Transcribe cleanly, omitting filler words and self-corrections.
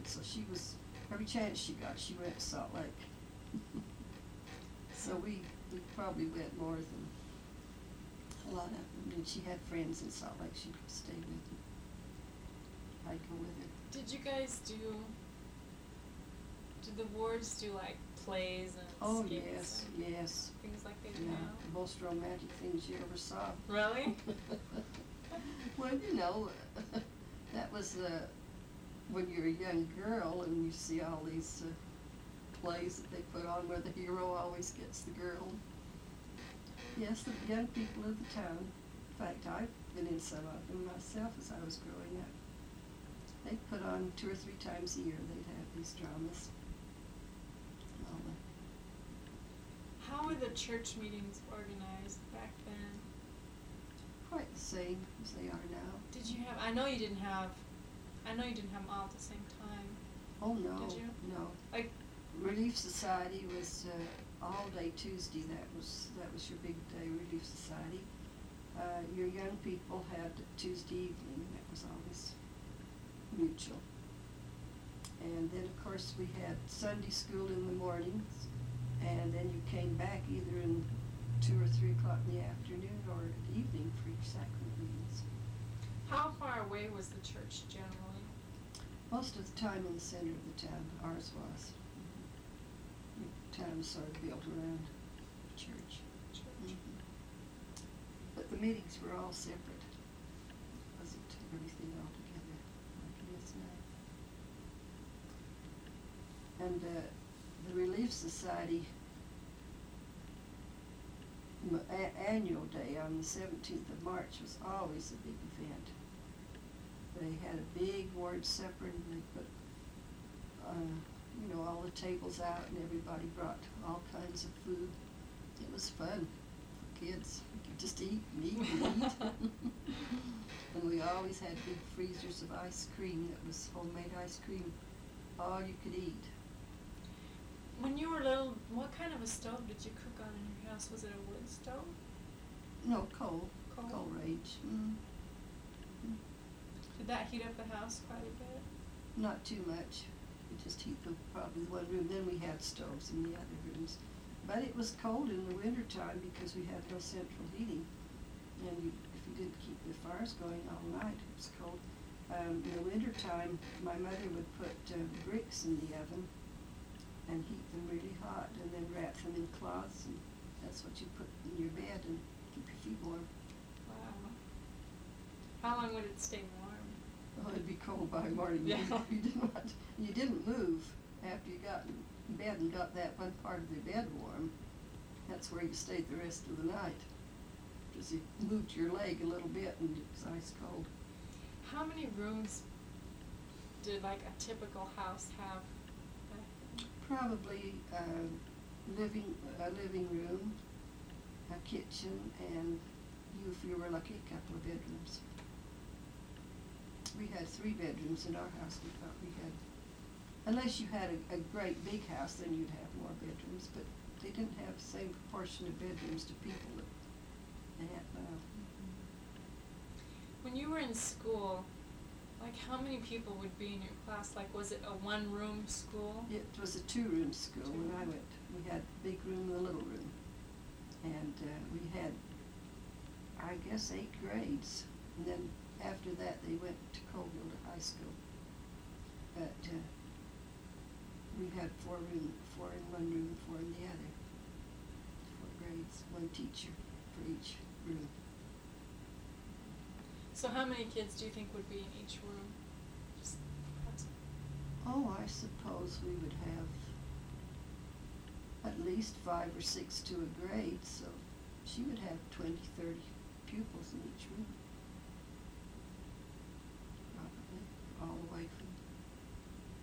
and so she was, every chance she got, she went to Salt Lake. So we probably went more than a lot of them. And she had friends in Salt Lake she'd stay with. And I'd go with her. Did you guys did the wards do like plays and Oh, skits and yes. things like they do Yeah, now? the most romantic things you ever saw. Really? Well, that was when you're a young girl and you see all these plays that they put on where the hero always gets the girl. Yes, the young people of the town. In fact, I've been in some of them myself as I was growing up. They put on 2 or 3 times a year. They'd have these dramas. How were the church meetings organized back then? Quite the same as they are now. Did you have? I know you didn't have them all at the same time. Oh no, Did you? no. Like Relief Society was all day Tuesday. That was your big day. Relief Society. Your young people had Tuesday evening. That was always mutual. And then of course we had Sunday school in the mornings, and then you came back either in 2 or 3 o'clock in the afternoon or at evening for each sacrament meetings. how far away was the church generally? Most of the time in the center of the town. Ours was. The town was sort of built around the church. Mm-hmm. But the meetings were all separate. It wasn't everything all together like it is now. And the Relief Society annual day on the 17th of March was always a big event. They had a big ward supper and they put all the tables out and everybody brought all kinds of food. It was fun for kids. You could just eat and eat and eat. And we always had big freezers of ice cream that was homemade ice cream, all you could eat. When you were little, what kind of a stove did you cook on in your house? Was it a wood stove? No, coal Coal? range. Did that heat up the house quite a bit? Not too much. We just heat probably one room. Then we had stoves in the other rooms. But it was cold in the wintertime because we had no central heating. And if you didn't keep the fires going all night, it was cold. In the wintertime, my mother would put bricks in the oven and heat them really hot and then wrap them in cloths, and that's what you put in your bed and keep your feet warm. Wow. How long would it stay warm? Oh, it'd be cold by morning. Yeah. You didn't move after you got in bed and got that one part of the bed warm. That's where you stayed the rest of the night. Because you moved your leg a little bit and it was ice cold. How many rooms did like a typical house have? Probably a living room, a kitchen, and if you were lucky, a couple of bedrooms. We had 3 bedrooms in our house. We thought we had, unless you had a great big house, then you'd have more bedrooms, but they didn't have the same proportion of bedrooms to people that they had now. When you were in school, like how many people would be in your class? Like was it a 1-room school? It was a 2-room school when I went. We had the big room and the little room. And we had, I guess, 8 grades. And then after that they went to Colville to high school. But we had 4 in one room, 4 in the other. 4 grades, 1 teacher for each room. So how many kids do you think would be in each room? Just Oh, I suppose we would have at least 5 or 6 to a grade, so she would have 20, 30 pupils in each room. Probably, all the way from